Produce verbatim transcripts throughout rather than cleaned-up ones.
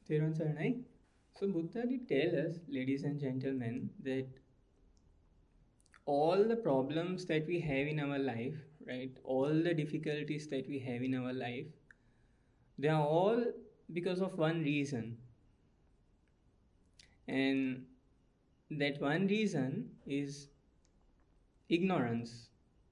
Theron Saranai. So Buddha did tell us, ladies and gentlemen, that all the problems that we have in our life, right, all the difficulties that we have in our life, they are all because of one reason. And that one reason is ignorance,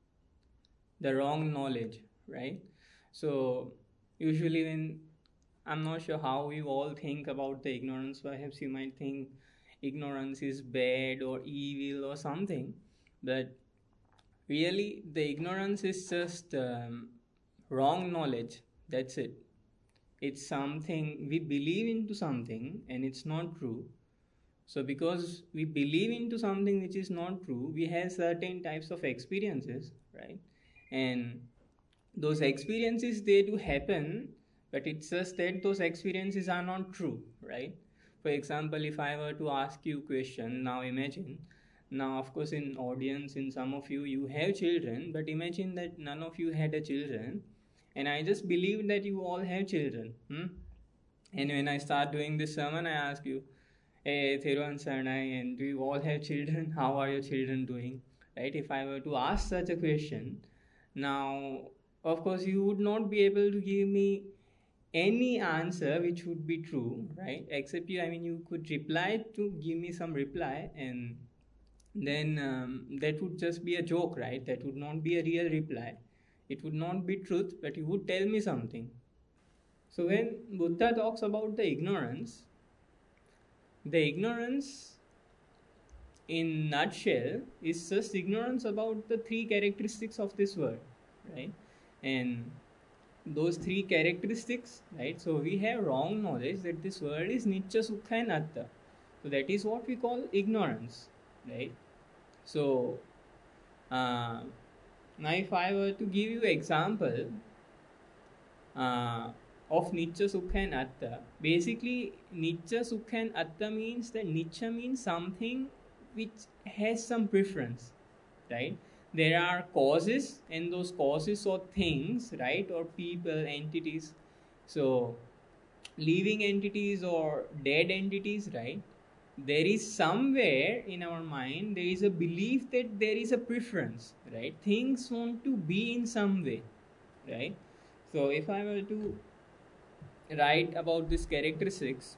the wrong knowledge, right? So usually when I'm not sure how you all think about the ignorance, perhaps you might think ignorance is bad or evil or something, but really the ignorance is just um, wrong knowledge. That's it. It's something we believe into something and it's not true. So because we believe into something which is not true, we have certain types of experiences, right? And those experiences, they do happen, but it's just that those experiences are not true, right? For example, if I were to ask you a question, now imagine, now of course in audience, in some of you, you have children, but imagine that none of you had a children, and I just believe that you all have children. Hmm? And when I start doing this sermon, I ask you, hey, Thiruvan Saranai, and do you all have children? How are your children doing? Right? If I were to ask such a question, now, of course, you would not be able to give me any answer which would be true, right? Except you, I mean, you could reply to give me some reply, and then um, that would just be a joke, right? That would not be a real reply. It would not be truth, but you would tell me something. So when Buddha talks about the ignorance, the ignorance in nutshell is just ignorance about the three characteristics of this world, right? And those three characteristics, right? So we have wrong knowledge that this world is Nitya, Sukha and Atta. So that is what we call ignorance, right? So uh, now if I were to give you example uh, of Nitya, Sukha and Atta, basically Nitya, Sukha and Atta means that Nitya means something which has some preference, right? There are causes, and those causes or things, right, or people, entities, so living entities or dead entities, right? There is somewhere in our mind, there is a belief that there is a preference, right? Things want to be in some way, right? So if I were to write about these characteristics,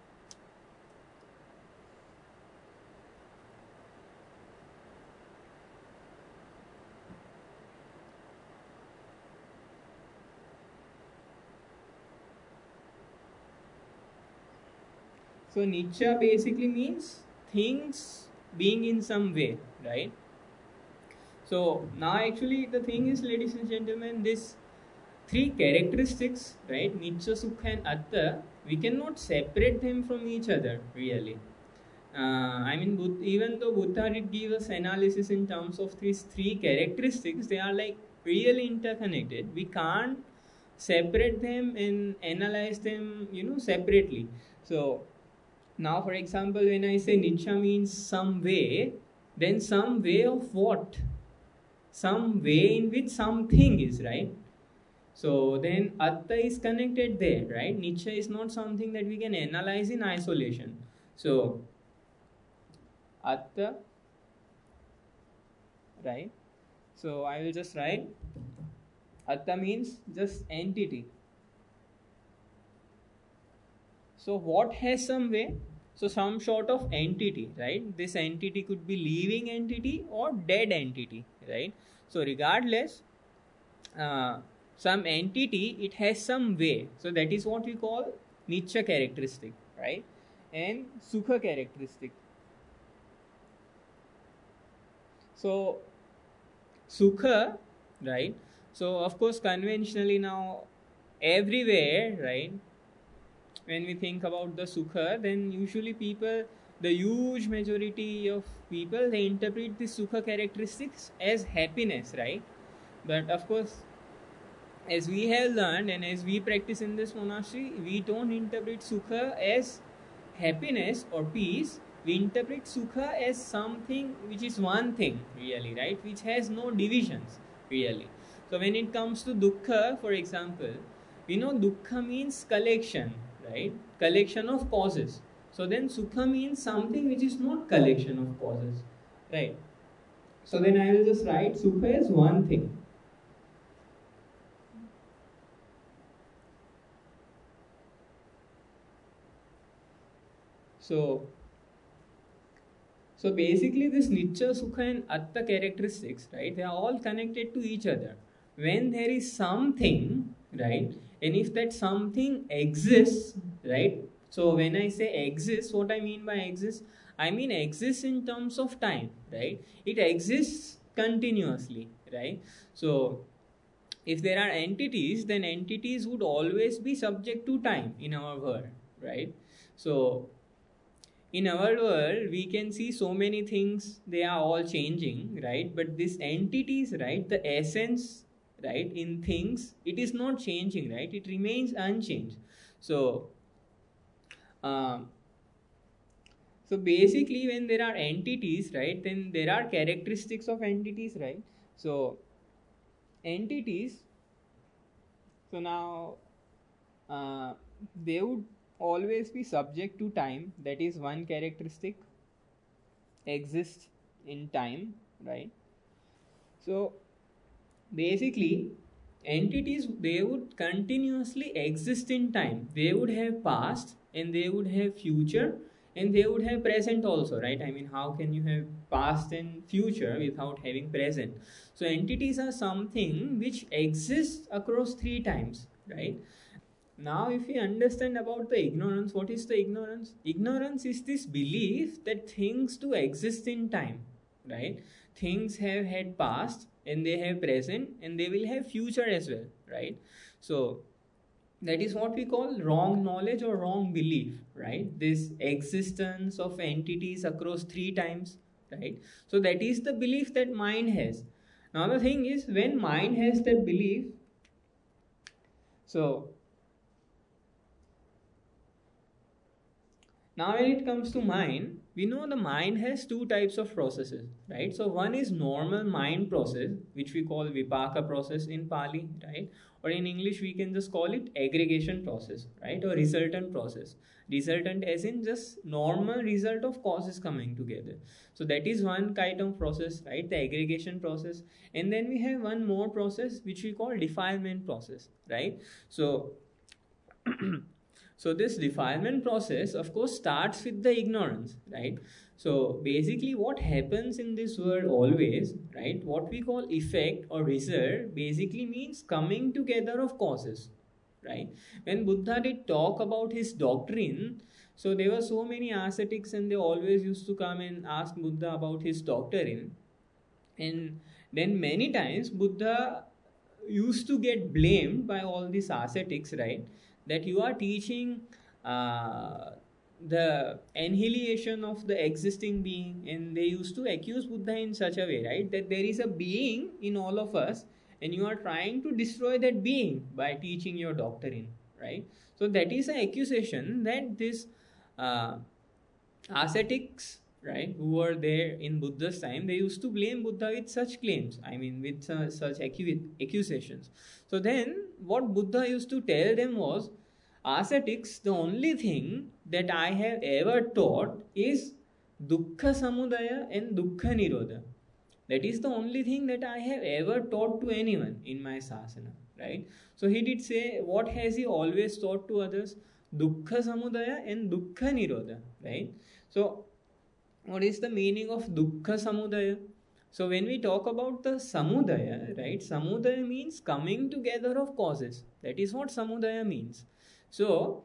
so Nitya basically means things being in some way, right? So now actually the thing is, ladies and gentlemen, this three characteristics, right, Nitya, Sukha and Atta, we cannot separate them from each other, really. Uh, I mean, even though Buddha did give us analysis in terms of these three characteristics, they are like really interconnected. We can't separate them and analyze them, you know, separately. So now, for example, when I say Nitya means some way, then some way of what? Some way in which something is, right? So then Atta is connected there, right? Nitya is not something that we can analyze in isolation. So Atta, right? So I will just write Atta means just entity. So what has some way? So some sort of entity, right? This entity could be living entity or dead entity, right? So regardless, uh, some entity, it has some way. So that is what we call Nitya characteristic, right? And Sukha characteristic. So Sukha, right? So of course conventionally now everywhere, right? When we think about the Sukha, then usually people, the huge majority of people, they interpret the Sukha characteristics as happiness, right? But of course, as we have learned and as we practice in this monastery, we don't interpret Sukha as happiness or peace. We interpret Sukha as something which is one thing, really, right? Which has no divisions, really. So when it comes to Dukkha, for example, we know Dukkha means collection, right? collection of causes. So then sukha means something which is not collection of causes, right? So then I will just write sukha as one thing. So, so basically this Nitya, Sukha and Atta characteristics, right, they are all connected to each other. When there is something, right, and if that something exists, right, so when I say exists, what I mean by exists, I mean exists in terms of time, right, it exists continuously, right. So if there are entities, then entities would always be subject to time in our world, right. So in our world we can see so many things, they are all changing, right, but these entities, right, the essence, right, in things, it is not changing, right, it remains unchanged. So um, so basically when there are entities, right, then there are characteristics of entities, right. So entities, so now uh, they would always be subject to time, that is one characteristic, exist in time, right. So basically entities, they would continuously exist in time, they would have past and they would have future and they would have present also, right. I mean, how can you have past and future without having present? So entities are something which exists across three times, right. Now, if we understand about the ignorance, what is the ignorance? Ignorance is this belief that things do exist in time, right? Things have had past and they have present and they will have future as well, right? So, that is what we call wrong knowledge or wrong belief, right? This existence of entities across three times, right? So, that is the belief that mind has. Now, the thing is, when mind has that belief, so now when it comes to mind, we know the mind has two types of processes, right? So one is normal mind process, which we call vipaka process in Pali, right? Or in English, we can just call it aggregation process, right? Or resultant process. Resultant as in just normal result of causes coming together. So that is one kind of process, right? The aggregation process. And then we have one more process, which we call defilement process, right? So So this defilement process, of course, starts with the ignorance, right? So basically what happens in this world always, right, what we call effect or result basically means coming together of causes, right? When Buddha did talk about his doctrine, so there were so many ascetics and they always used to come and ask Buddha about his doctrine. And then many times Buddha used to get blamed by all these ascetics, right? That you are teaching uh, the annihilation of the existing being, and they used to accuse Buddha in such a way, right, that there is a being in all of us and you are trying to destroy that being by teaching your doctrine, right? So that is an accusation that this uh, ascetics, right, who were there in Buddha's time, they used to blame Buddha with such claims, I mean with uh, such accu- accusations. So then what Buddha used to tell them was, ascetics, the only thing that I have ever taught is dukkha samudaya and dukkha nirodha. That is the only thing that I have ever taught to anyone in my sasana, right? So he did say, what has he always taught to others? Dukkha samudaya and dukkha nirodha, right? So what is the meaning of dukkha samudaya? So when we talk about the samudaya, right, samudaya means coming together of causes. That is what samudaya means. So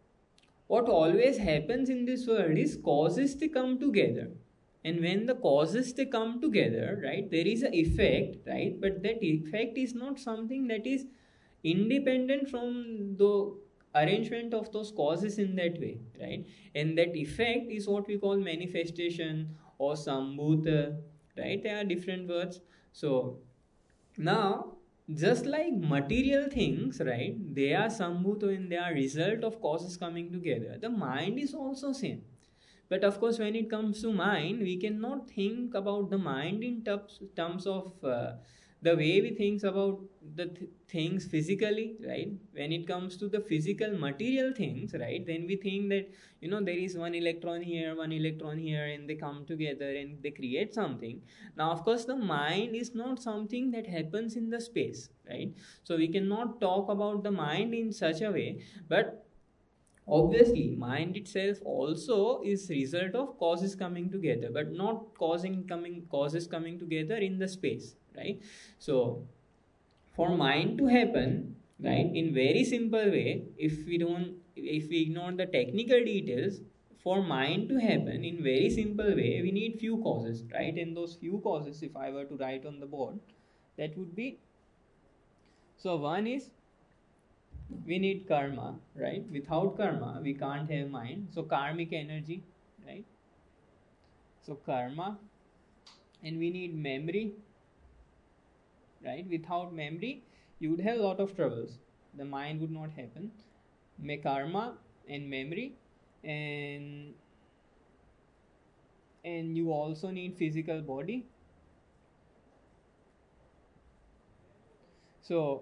what always happens in this world is causes, they come together. And when the causes, they come together, right, there is an effect, right, but that effect is not something that is independent from the arrangement of those causes in that way, right? And that effect is what we call manifestation or sambhuta, right? There are different words. So now, just like material things, right, they are sambhuta and they are result of causes coming together, the mind is also same. But of course, when it comes to mind, we cannot think about the mind in terms, terms of uh, the way we think about the th- things physically, right? When it comes to the physical material things, right, then we think that, you know, there is one electron here, one electron here, and they come together and they create something. Now of course the mind is not something that happens in the space, right? So we cannot talk about the mind in such a way. But obviously mind itself also is result of causes coming together, but not causing coming causes coming together in the space, right? So for mind to happen, right, in very simple way, if we don't if we ignore the technical details, for mind to happen in very simple way, we need few causes, right? And those few causes, if I were to write on the board, that would be, so one is, we need karma, right? Without karma we can't have mind, so karmic energy, right? So karma. And we need memory, right? Without memory you would have a lot of troubles, the mind would not happen. May karma and memory, and and you also need physical body. So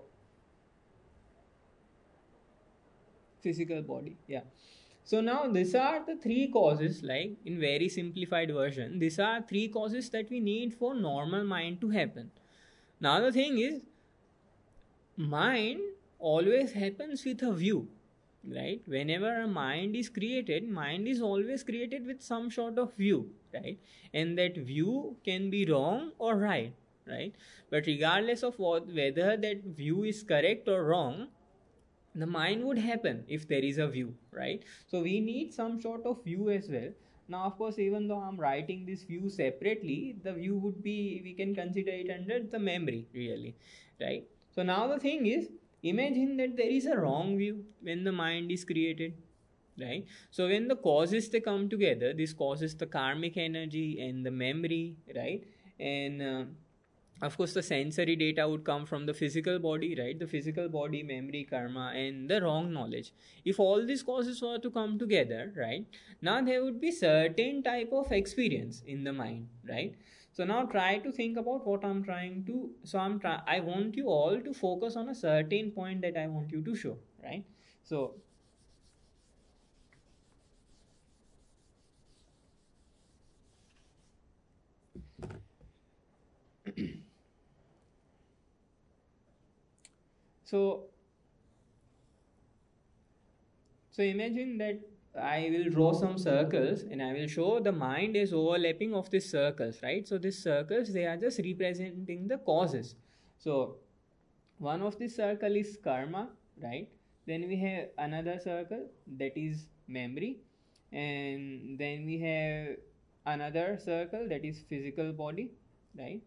physical body, yeah. So now these are the three causes, like in very simplified version, these are three causes that we need for normal mind to happen. Now the thing is, mind always happens with a view, right? Whenever a mind is created, mind is always created with some sort of view, right? And that view can be wrong or right, right? But regardless of what, whether that view is correct or wrong, the mind would happen if there is a view, right? So we need some sort of view as well. Now of course, even though I'm writing this view separately, the view would be, we can consider it under the memory, really, right? So now the thing is, imagine that there is a wrong view when the mind is created, right? So when the causes they come together, this causes the karmic energy and the memory, right? And uh, of course the sensory data would come from the physical body, right? The physical body, memory, karma, and the wrong knowledge. If all these causes were to come together, right, now there would be certain type of experience in the mind, right? So now try to think about what I'm trying to, so i'm try, I want you all to focus on a certain point that I want you to show, right? So so so imagine that I will draw some circles and I will show the mind is overlapping of these circles, right? So these circles, they are just representing the causes. So one of this circle is karma, right? Then we have another circle that is memory, and then we have another circle that is physical body, right?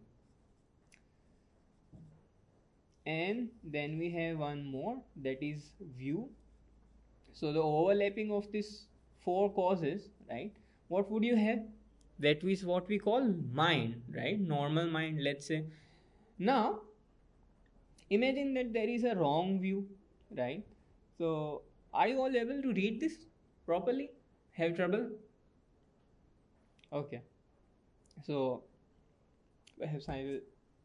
And then we have one more that is view. So the overlapping of these four causes, right, what would you have? That is what we call mind, right? Normal mind, let's say. Now imagine that there is a wrong view, right? So are you all able to read this properly? Have trouble? Okay, so perhaps I will.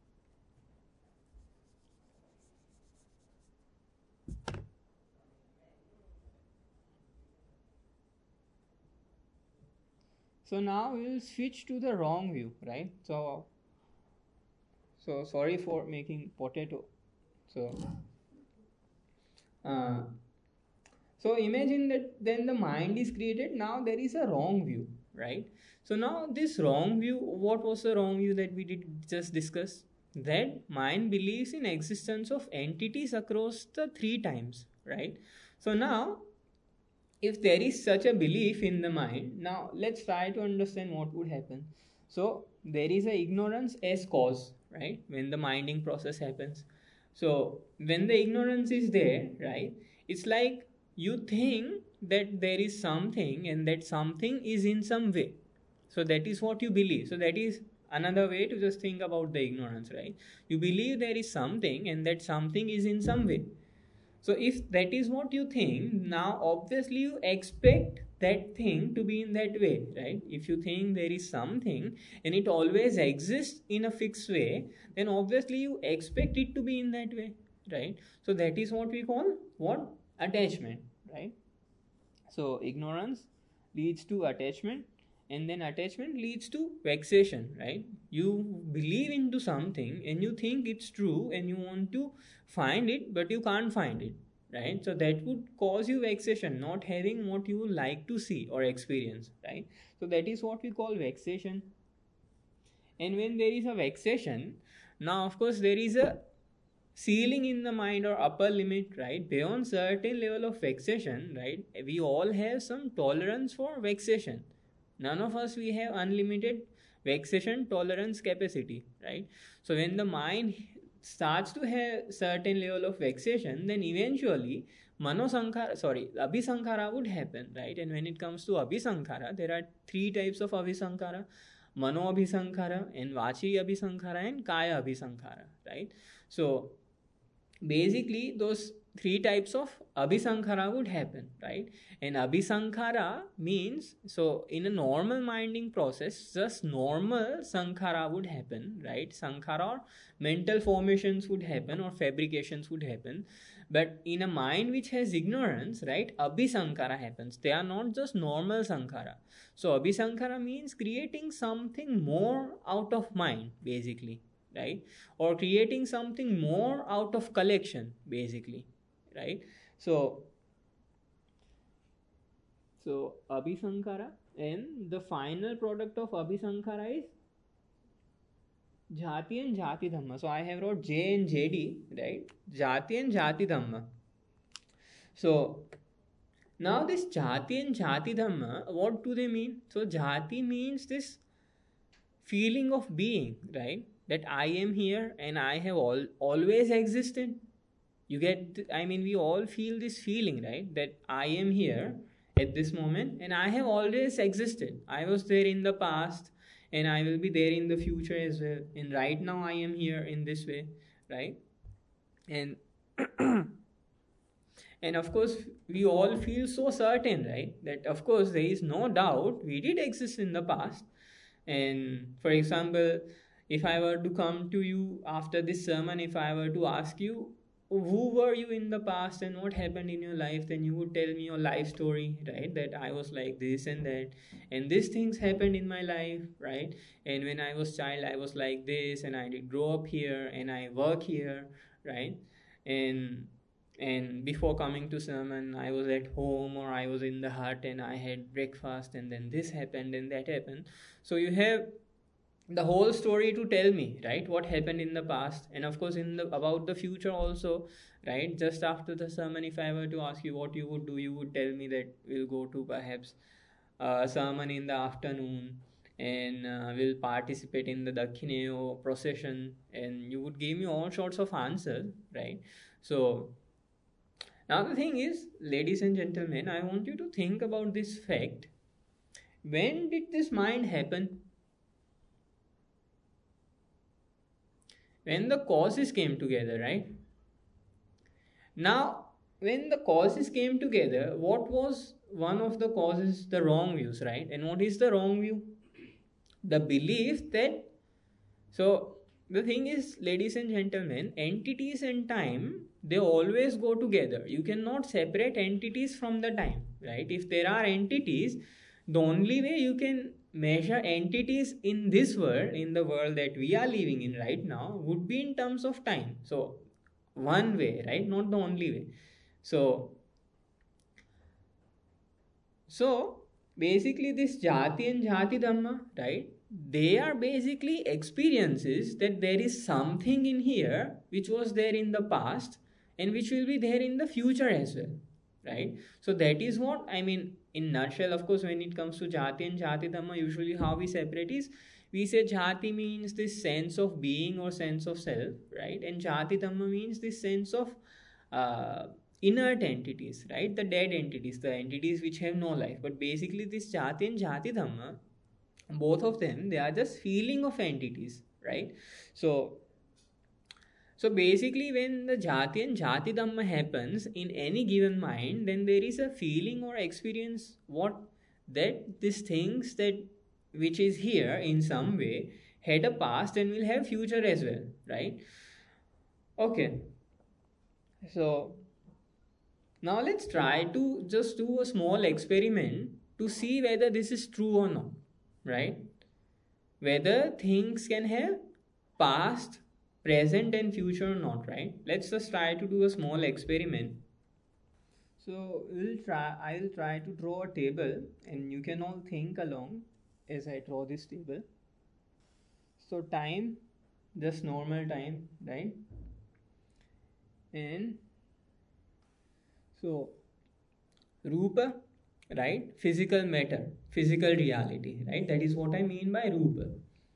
So now we will switch to the wrong view, right? So so sorry for making potato. So uh, so imagine that then the mind is created, now there is a wrong view, right? So now this wrong view, what was the wrong view that we did just discuss? That mind believes in existence of entities across the three times, right? So now if there is such a belief in the mind, now let's try to understand what would happen. So there is a ignorance as cause, right, when the minding process happens. So when the ignorance is there, right, it's like you think that there is something and that something is in some way. So that is what you believe. So that is another way to just think about the ignorance, right? You believe there is something and that something is in some way. So if that is what you think, now obviously you expect that thing to be in that way, right? If you think there is something and it always exists in a fixed way, then obviously you expect it to be in that way, right? So that is what we call what? Attachment, right? So ignorance leads to attachment, and then attachment leads to vexation, right? You believe into something and you think it's true and you want to find it, but you can't find it, right? So that would cause you vexation, not having what you would like to see or experience, right? So that is what we call vexation. And when there is a vexation, now of course there is a ceiling in the mind or upper limit, right? Beyond certain level of vexation, right, we all have some tolerance for vexation. None of us we have unlimited vexation tolerance capacity, right? So when the mind starts to have certain level of vexation, then eventually manosankhara, sorry, abhisankhara would happen, right? And when it comes to abhisankhara, there are three types of abhisankhara: mano abhisankhara, and vachi abhisankhara, and kaya abhisankhara, right? So basically those three types of abhisankhara would happen, right? And abhisankhara means, so in a normal minding process, just normal sankhara would happen, right? Sankhara or mental formations would happen or fabrications would happen. But in a mind which has ignorance, right, abhisankhara happens. They are not just normal sankhara. So abhisankhara means creating something more out of mind, basically, right? Or creating something more out of collection, basically, right? So so abhisankhara, and the final product of abhisankhara is jati and jati dhamma. So I have wrote J and J D, right? Jati and jati dhamma. So now this jati and jati dhamma, what do they mean? So jati means this feeling of being, right? That I am here and I have all always existed. You get, I mean, we all feel this feeling, right? That I am here at this moment and I have always existed. I was there in the past and I will be there in the future as well. And right now I am here in this way, right? And and of course we all feel so certain, right, that of course there is no doubt we did exist in the past. And for example, if I were to come to you after this sermon, if I were to ask you who were you in the past and what happened in your life, then you would tell me your life story, right? That I was like this and that, and these things happened in my life, right? And when I was child, I was like this, and I did grow up here, and I work here, right? And and before coming to sermon, I was at home or I was in the hut and I had breakfast, and then this happened and that happened. So you have the whole story to tell me, right, what happened in the past, and of course in the about the future also, right? Just after the sermon, if I were to ask you what you would do, you would tell me that we'll go to perhaps a sermon in the afternoon, and uh, will participate in the Dakhineyo procession, and you would give me all sorts of answers, right? So now the thing is, ladies and gentlemen, I want you to think about this fact. When did this mind happen? When the causes came together, right? Now, when the causes came together, what was one of the causes? The wrong views, right? And what is the wrong view? The belief that, so the thing is, ladies and gentlemen, entities and time, they always go together. You cannot separate entities from the time, right? If there are entities, the only way you can measure entities in this world, in the world that we are living in right now, would be in terms of time. So one way, right? Not the only way. So so basically this jati and jati dhamma, right, they are basically experiences that there is something in here which was there in the past and which will be there in the future as well, right? So that is what I mean in nutshell. Of course, when it comes to jati and jati dhamma, usually how we separate is, we say jati means this sense of being or sense of self, right? And jati dhamma means this sense of uh, inert entities, right? The dead entities, the entities which have no life. But basically this jati and jati dhamma, both of them, they are just feeling of entities, right? So So basically, when the jati and jati dhamma happens in any given mind, then there is a feeling or experience what that these things that which is here in some way had a past and will have future as well, right? Okay, so now let's try to just do a small experiment to see whether this is true or not, right? Whether things can have past, present, and future or not, right? Let's just try to do a small experiment. So we'll try. I'll try to draw a table, and you can all think along as I draw this table. So time, just normal time, right? And so Rupa, right? Physical matter, physical reality, right? That is what I mean by Rupa.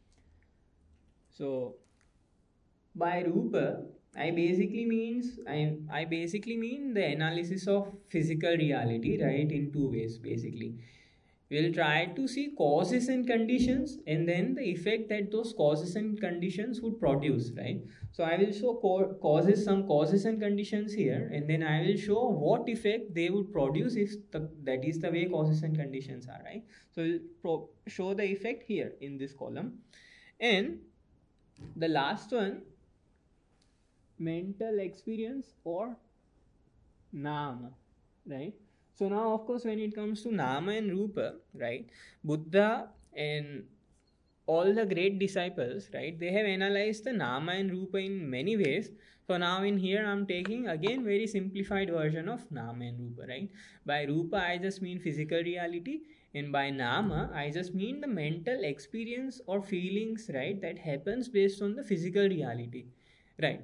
So by Rupa, I basically means I I basically mean the analysis of physical reality, right? In two ways, basically. We'll try to see causes and conditions and then the effect that those causes and conditions would produce, right? So I will show co- causes, some causes and conditions here, and then I will show what effect they would produce if the, that is the way causes and conditions are, right? So we'll pro- show the effect here in this column. And the last one, mental experience or nama, right? So now, of course, when it comes to Nama and Rupa, right, Buddha and all the great disciples, right, they have analyzed the Nama and Rupa in many ways. So now in here, I'm taking again very simplified version of Nama and Rupa, right? By Rupa, I just mean physical reality, and by Nama, I just mean the mental experience or feelings, right, that happens based on the physical reality, right?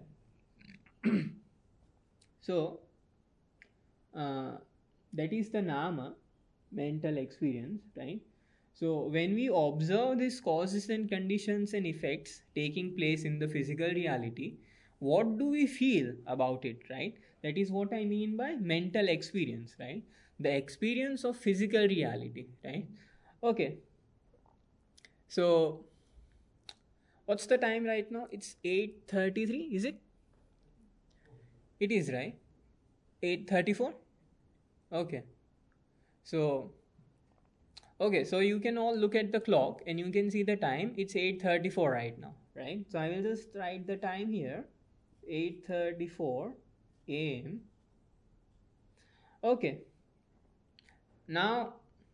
So, uh, that is the nama, mental experience, right? So when we observe these causes and conditions and effects taking place in the physical reality, what do we feel about it, right? That is what I mean by mental experience, right? The experience of physical reality, right? Okay, so what's the time right now? It's eight thirty-three, is it? It is, right? eight thirty-four. Okay, so okay, so you can all look at the clock and you can see the time. It's eight thirty-four right now, right? So I will just write the time here, eight thirty-four a m. Okay, now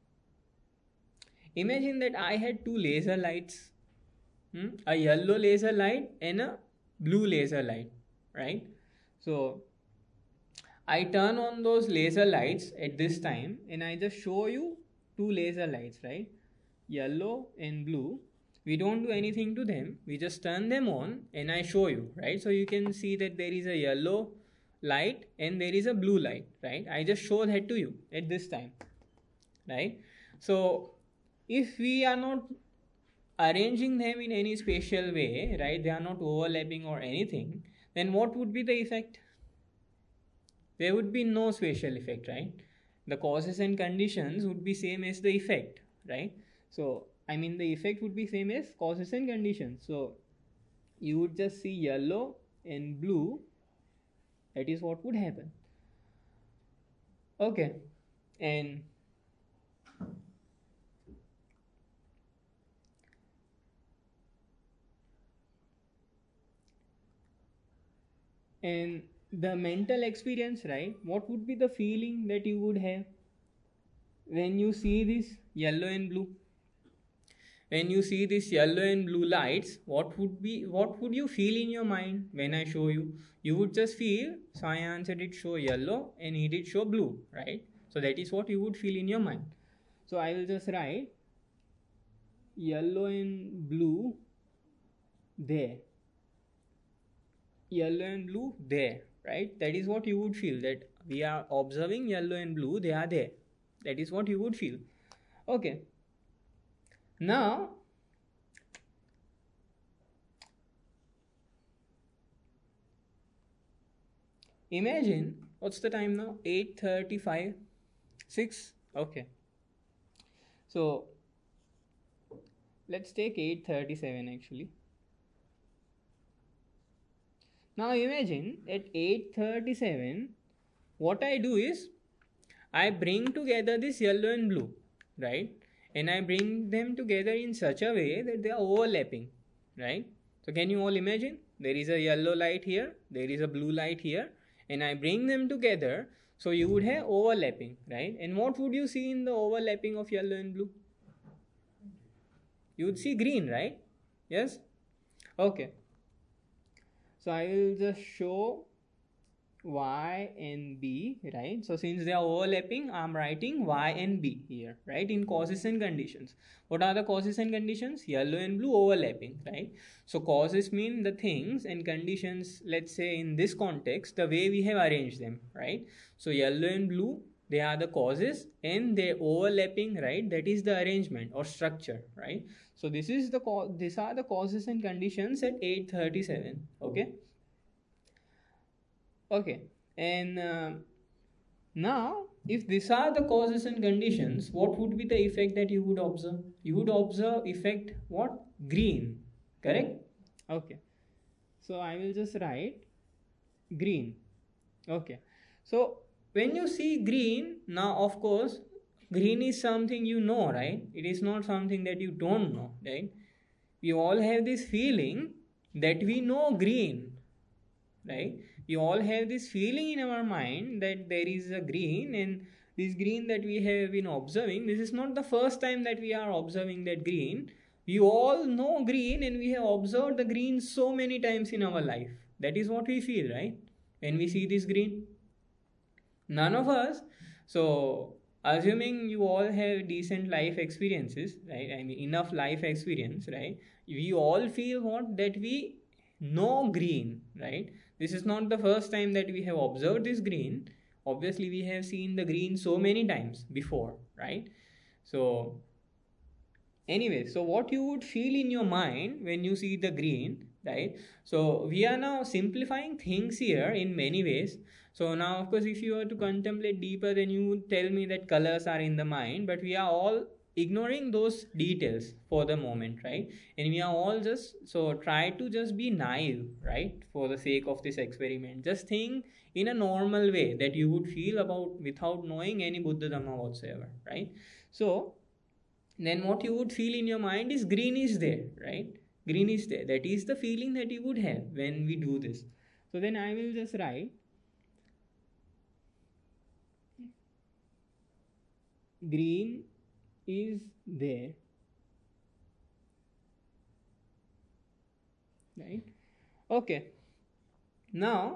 imagine that I had two laser lights, hmm? A yellow laser light and a blue laser light, right? So I turn on those laser lights at this time and I just show you two laser lights, right? Yellow and blue. We don't do anything to them. We just turn them on and I show you, right? So you can see that there is a yellow light and there is a blue light, right? I just show that to you at this time, right? So if we are not arranging them in any spatial way, right? They are not overlapping or anything, then what would be the effect? There would be no spatial effect, right? The causes and conditions would be same as the effect, right? So I mean the effect would be same as causes and conditions. So you would just see yellow and blue. That is what would happen. Okay, and and the mental experience, right? What would be the feeling that you would have when you see this yellow and blue? When you see this yellow and blue lights, what would be what would you feel in your mind when I show you? You would just feel, so I answered it show yellow and he did show blue, right? So that is what you would feel in your mind. So I will just write yellow and blue there, yellow and blue there, right? That is what you would feel, that we are observing yellow and blue, they are there. That is what you would feel. Okay, now imagine, what's the time now? eight thirty-five, six. Okay, so let's take eight thirty-seven actually. Now imagine at eight thirty-seven, what I do is I bring together this yellow and blue, right? And I bring them together in such a way that they are overlapping, right? So can you all imagine? There is a yellow light here, there is a blue light here, and I bring them together, so you would have overlapping, right? And what would you see in the overlapping of yellow and blue? You would see green, right? Yes? Okay. So I will just show Y and B, right? So since they are overlapping, I'm writing Y and B here, right? In causes and conditions. What are the causes and conditions? Yellow and blue overlapping, right? So causes mean the things, and conditions, let's say in this context, the way we have arranged them, right? So yellow and blue, they are the causes, and they overlapping, right? That is the arrangement or structure, right? So this is the co- these are the causes and conditions at eight thirty-seven, okay? Okay, and uh, now if these are the causes and conditions, what would be the effect that you would observe? You would observe effect what? Green, correct? Okay, so I will just write green. Okay, so when you see green, now of course green is something you know, right? It is not something that you don't know, right? We all have this feeling that we know green, right? We all have this feeling in our mind that there is a green, and this green that we have been observing, this is not the first time that we are observing that green. We all know green, and we have observed the green so many times in our life. That is what we feel, right? When we see this green, none of us, so assuming you all have decent life experiences, right? I mean enough life experience, right? We all feel what? That we know green, right? This is not the first time that we have observed this green. Obviously we have seen the green so many times before, right? So anyway, so what you would feel in your mind when you see the green, right? So we are now simplifying things here in many ways. So now of course if you were to contemplate deeper, then you would tell me that colors are in the mind, but we are all ignoring those details for the moment, right? And we are all just, so try to just be naive, right? For the sake of this experiment, just think in a normal way that you would feel about without knowing any Buddha Dhamma whatsoever, right? So then what you would feel in your mind is green is there, right? Green is there. That is the feeling that you would have when we do this. So then I will just write green is there, right? Okay, now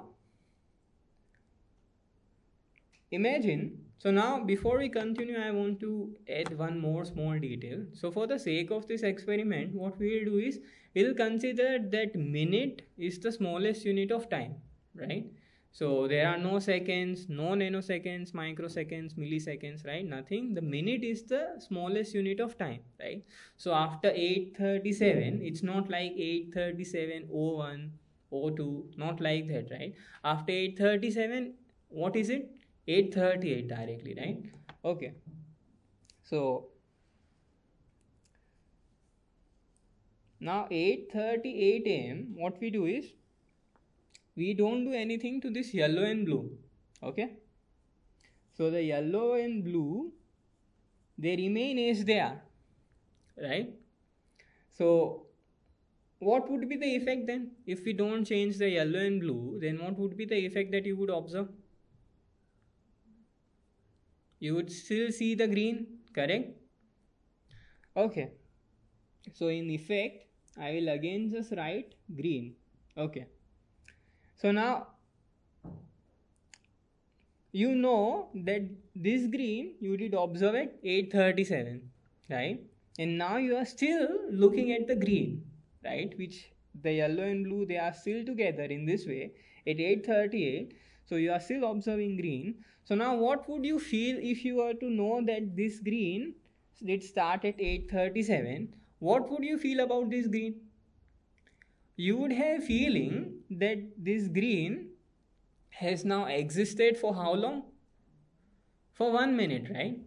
imagine, so now before we continue, I want to add one more small detail. So for the sake of this experiment, what we will do is we'll consider that minute is the smallest unit of time, right? So there are no seconds, no nanoseconds, microseconds, milliseconds, right? Nothing. The minute is the smallest unit of time, right? So after eight thirty-seven, it's not like eight thirty-seven oh one oh two, not like that, right? After eight thirty-seven, what is it? eight thirty-eight directly, right? Okay, so now eight thirty-eight a m what we do is we don't do anything to this yellow and blue, okay? So the yellow and blue, they remain as they are, right? So what would be the effect then? If we don't change the yellow and blue, then what would be the effect that you would observe? You would still see the green, correct? Okay, so in effect I will again just write green. Okay, so now you know that this green you did observe at eight thirty-seven, right? And now you are still looking at the green, right? Which the yellow and blue, they are still together in this way at eight thirty-eight. So you are still observing green. So now what would you feel if you were to know that this green did start at eight thirty-seven? What would you feel about this green? You would have feeling that this green has now existed for how long? For one minute, right?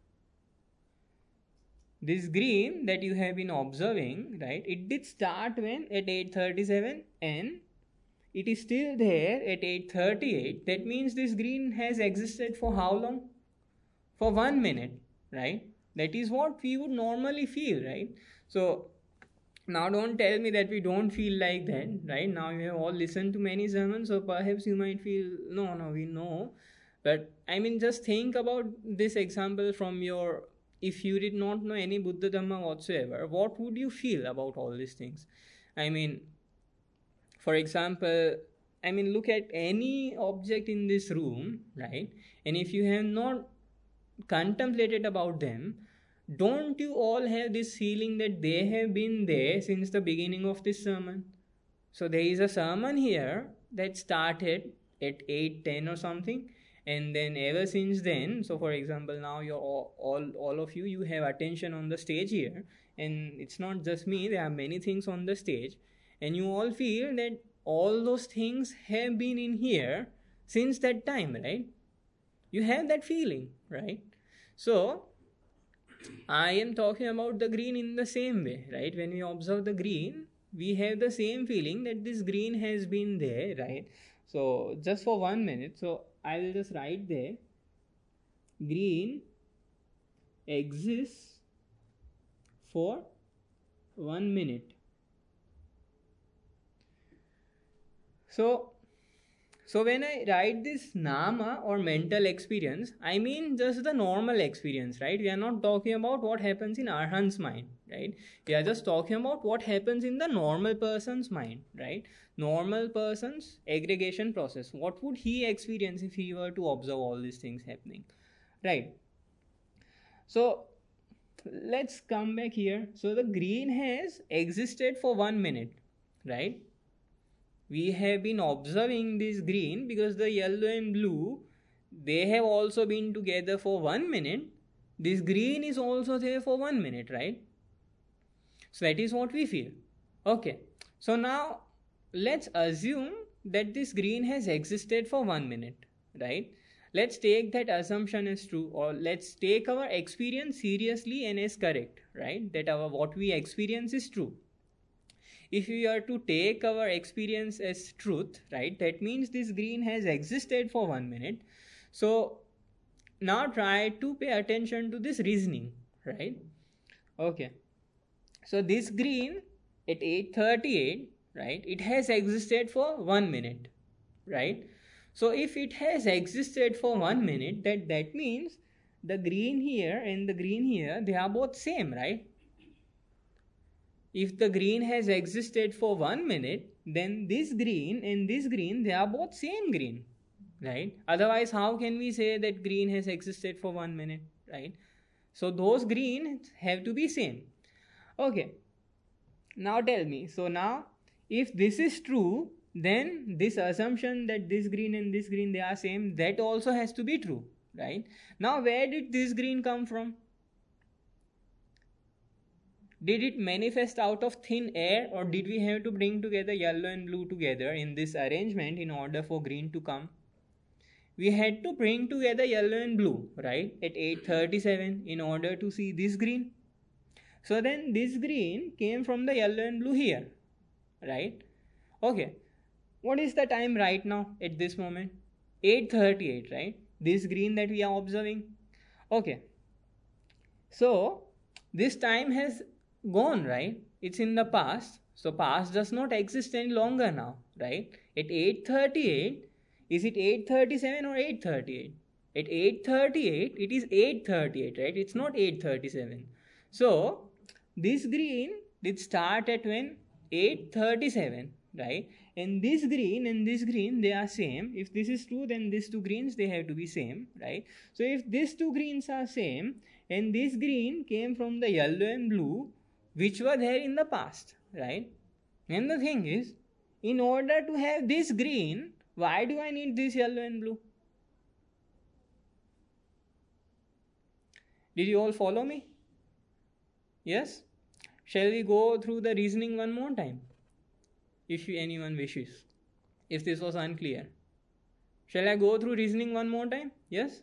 This green that you have been observing, right? It did start when? At eight thirty-seven, and it is still there at eight thirty-eight, that means this green has existed for how long? For one minute, right? That is what we would normally feel, right? So now don't tell me that we don't feel like that, right? Now you have all listened to many sermons, so perhaps you might feel, no, no, we know. But I mean, just think about this example from your, if you did not know any Buddha Dhamma whatsoever, what would you feel about all these things? I mean, for example, I mean, look at any object in this room, right? And if you have not contemplated about them, don't you all have this feeling that they have been there since the beginning of this sermon? So there is a sermon here that started at eight ten or something, and then ever since then, so for example, now you're all, all all of you you have attention on the stage here, and it's not just me, there are many things on the stage, and you all feel that all those things have been in here since that time, right? You have that feeling, right? So I am talking about the green in the same way, right? When we observe the green, we have the same feeling that this green has been there, right? So just for one minute, so I will just write there, green exists for one minute. So, so when I write this nama or mental experience, I mean just the normal experience, right? We are not talking about what happens in Arhan's mind, right? We are just talking about what happens in the normal person's mind, right? Normal person's aggregation process. What would he experience if he were to observe all these things happening, right? So let's come back here. So the green has existed for one minute, right? We have been observing this green because the yellow and blue, they have also been together for one minute. This green is also there for one minute, right? So that is what we feel. Okay. So now let's assume that this green has existed for one minute, right? Let's take that assumption as true, or let's take our experience seriously and as correct, right? That our what we experience is true. If we are to take our experience as truth, right, that means this green has existed for one minute. So now try to pay attention to this reasoning, right? Okay. So this green at eight thirty-eight, right, it has existed for one minute, right? So if it has existed for one minute, that, that means the green here and the green here, they are both same, right? If the green has existed for one minute, then this green and this green, they are both same green, right? Otherwise, how can we say that green has existed for one minute, right? So those greens have to be same. Okay. Now tell me, so now if this is true, then this assumption that this green and this green, they are same, that also has to be true, right? Now where did this green come from? Did it manifest out of thin air, or did we have to bring together yellow and blue together in this arrangement in order for green to come? We had to bring together yellow and blue, right, at eight thirty-seven in order to see this green. So then this green came from the yellow and blue here, right? Okay. What is the time right now at this moment? eight thirty-eight, right? This green that we are observing. Okay. So this time has gone, right? It's in the past. So past does not exist any longer now, right? At eight thirty-eight, is it eight thirty-seven or eight thirty-eight? At eight thirty-eight, it is eight thirty-eight, right? It's not eight thirty-seven. So this green did start at when? eight thirty-seven, right? And this green and this green, they are same. If this is true, then these two greens, they have to be same, right? So if these two greens are same, and this green came from the yellow and blue, which were there in the past, right? And the thing is, in order to have this green, why do I need this yellow and blue? Did you all follow me? Yes? Shall we go through the reasoning one more time? If you, anyone wishes. If this was unclear. Shall I go through reasoning one more time? Yes?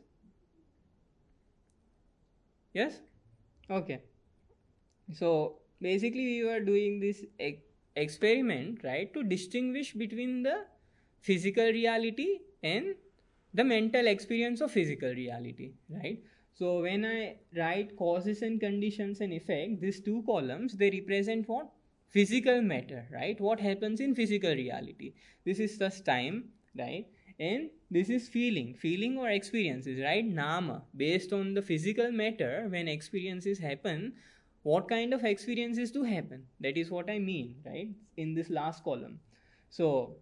Yes? Okay. So basically we were doing this e- experiment, right, to distinguish between the physical reality and the mental experience of physical reality, right? So when I write causes and conditions and effect, these two columns, they represent what? Physical matter, right? What happens in physical reality. This is just time, right? And this is feeling, feeling or experiences, right? Nama, based on the physical matter, when experiences happen, what kind of experiences do happen? That is what I mean, right? In this last column. So,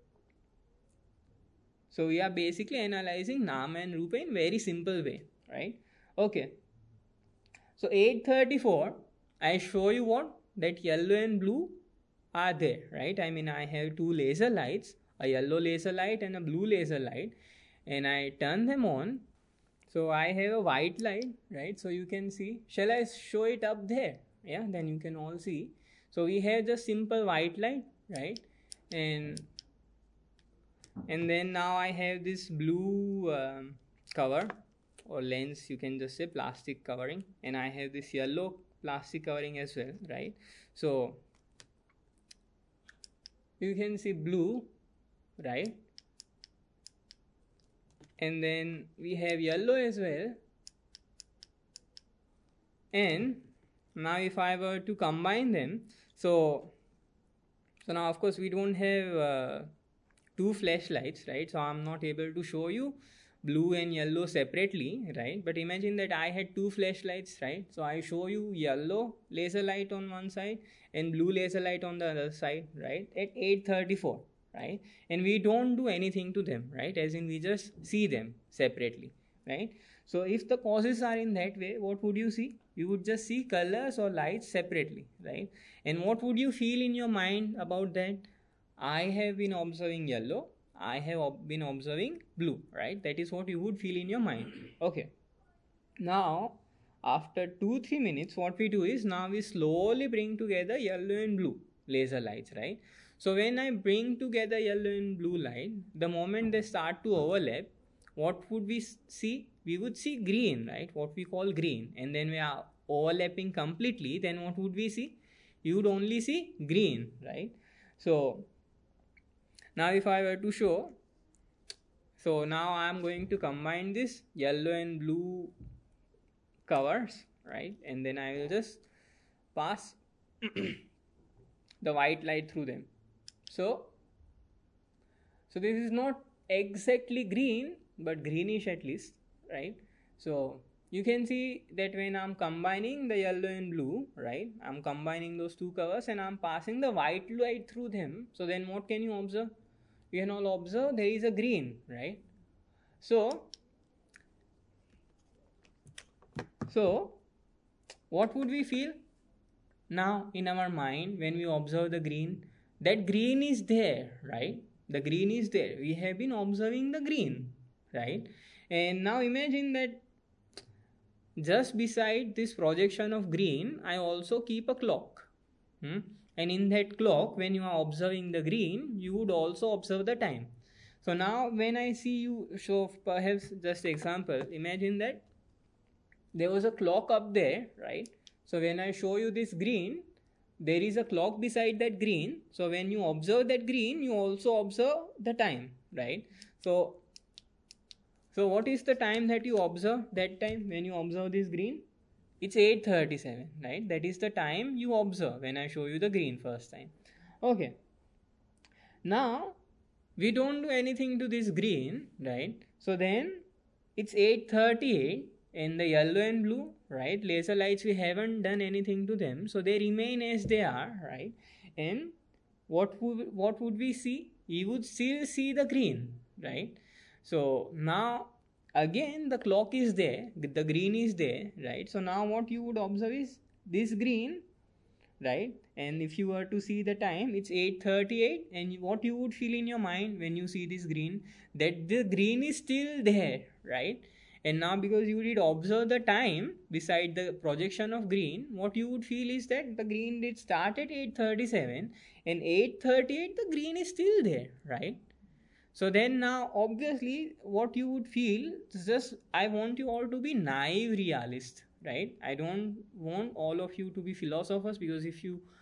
so we are basically analyzing Nama and Rupa in very simple way, right? Okay. So eight thirty-four, I show you what? That yellow and blue are there, right? I mean, I have two laser lights, a yellow laser light and a blue laser light, and I turn them on. So I have a white light, right? So you can see. Shall I show it up there? Yeah, then you can all see. So we have just simple white light, right? And and then now I have this blue um, cover or lens, you can just say plastic covering, and I have this yellow plastic covering as well, right? So you can see blue, right? And then we have yellow as well. And now if I were to combine them, so so now of course we don't have uh, two flashlights, right? So I'm not able to show you blue and yellow separately, right? But imagine that I had two flashlights, right? So I show you yellow laser light on one side and blue laser light on the other side, right? At eight thirty-four, right? And we don't do anything to them, right? As in we just see them separately, right? So if the causes are in that way, what would you see? You would just see colors or lights separately, right? And what would you feel in your mind about that? I have been observing yellow, I have been observing blue, right? That is what you would feel in your mind. Okay. Now, after two three minutes, what we do is now we slowly bring together yellow and blue laser lights, right? So when I bring together yellow and blue light, the moment they start to overlap, what would we see? We would see green, right? What we call green. And then we are overlapping completely, then what would we see? You would only see green, right? So now if I were to show, so now I am going to combine this yellow and blue covers, right? And then I will just pass the white light through them. So, so this is not exactly green, but greenish at least, right? So you can see that when I'm combining the yellow and blue, right? I'm combining those two covers and I'm passing the white light through them. So then what can you observe? You can all observe there is a green, right? So, so what would we feel now in our mind when we observe the green? That green is there, right? The green is there. We have been observing the green, right? And now imagine that just beside this projection of green, I also keep a clock. Hmm? And in that clock, when you are observing the green, you would also observe the time. So now when I see you, so perhaps just example, imagine that there was a clock up there, right? So when I show you this green, there is a clock beside that green. So when you observe that green, you also observe the time, right? So, so what is the time that you observe that time when you observe this green? It's eight thirty-seven, right? That is the time you observe when I show you the green first time. Okay. Now, we don't do anything to this green, right? So then, it's eight thirty-eight and the yellow and blue, right? Laser lights, we haven't done anything to them. So they remain as they are, right? And what would, what would we see? We would still see the green, right? So now, again the clock is there, the green is there, right? So now what you would observe is this green, right? And if you were to see the time, it's eight thirty-eight, and what you would feel in your mind when you see this green, that the green is still there, right? And now because you did observe the time beside the projection of green, what you would feel is that the green did start at eight thirty-seven and eight thirty-eight the green is still there, right? So then now obviously what you would feel is just, I want you all to be naive realist, right? I don't want all of you to be philosophers, because if you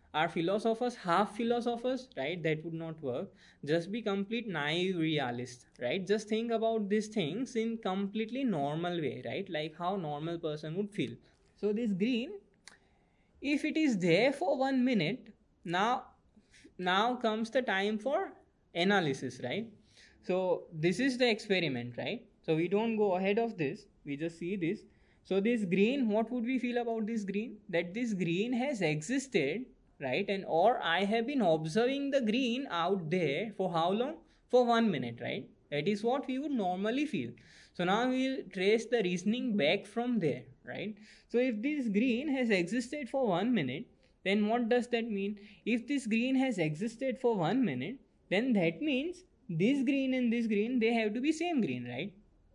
Are philosophers half philosophers, right? That would not work. Just be complete naive realist, right? Just think about these things in completely normal way, right? Like how normal person would feel. So this green, if it is there for one minute, now now comes the time for analysis, right? So this is the experiment, right? So we don't go ahead of this, we just see this. So this green, what would we feel about this green? That this green has existed, right? And or I have been observing the green out there for how long? For one minute, right? That is what we would normally feel. So now we'll trace the reasoning back from there, right? So if this green has existed for one minute, then what does that mean? If this green has existed for one minute, then that means this green and this green, they have to be same green, right?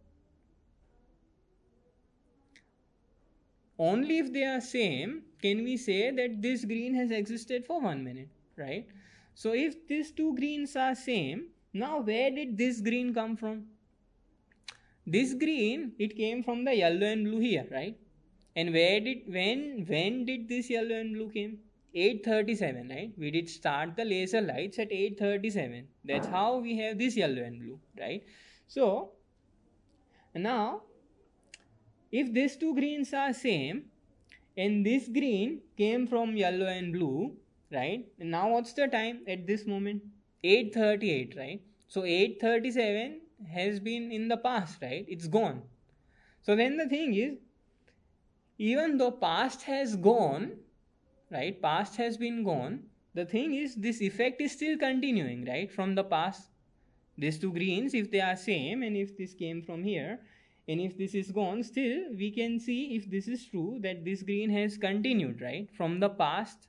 Only if they are same can we say that this green has existed for one minute, right? So if these two greens are same, now where did this green come from? This green, it came from the yellow and blue here, right? And where did, when, when did this yellow and blue came? eight thirty-seven, right? We did start the laser lights at eight thirty-seven. That's how we have this yellow and blue, right? So, now, if these two greens are same, and this green came from yellow and blue, right? And now what's the time at this moment? eight thirty-eight, right? So, eight thirty-seven has been in the past, right? It's gone. So, then the thing is, even though past has gone, right, past has been gone, the thing is this effect is still continuing, right, from the past. These two greens, if they are same, and if this came from here, and if this is gone, still we can see, if this is true, that this green has continued, right, from the past,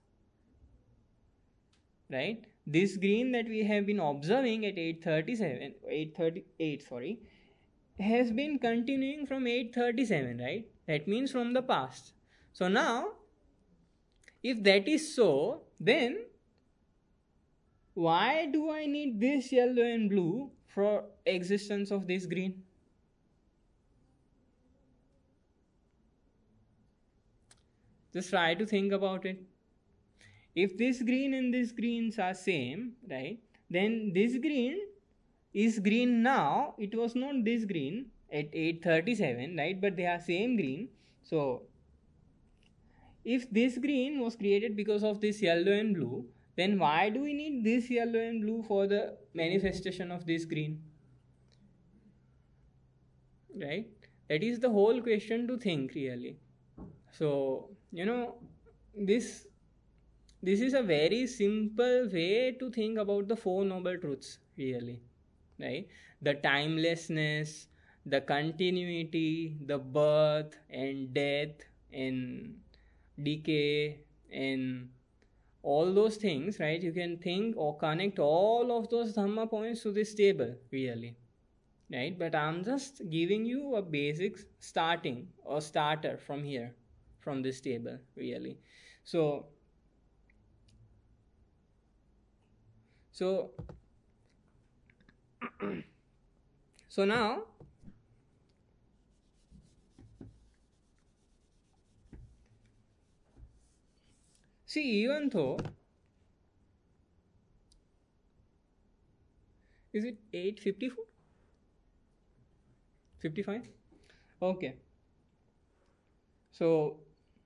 right? This green that we have been observing at eight thirty-seven, eight thirty-eight, sorry, has been continuing from eight thirty-seven, right? That means from the past. So now, if that is so, then why do I need this yellow and blue for existence of this green? Just try to think about it. If this green and this greens are same, right, then this green is green now. It was not this green at eight thirty-seven, right, but they are same green. So if this green was created because of this yellow and blue, then why do we need this yellow and blue for the manifestation of this green? Right? That is the whole question to think, really. So, you know, this this is a very simple way to think about the Four Noble Truths, really. Right? The timelessness, the continuity, the birth and death and decay and all those things, right? You can think or connect all of those Dhamma points to this table, really, right? But I'm just giving you a basic starting or starter from here, from this table, really. So, so, so now, see, even though, is it eight fifty-four? fifty-five? Okay. So,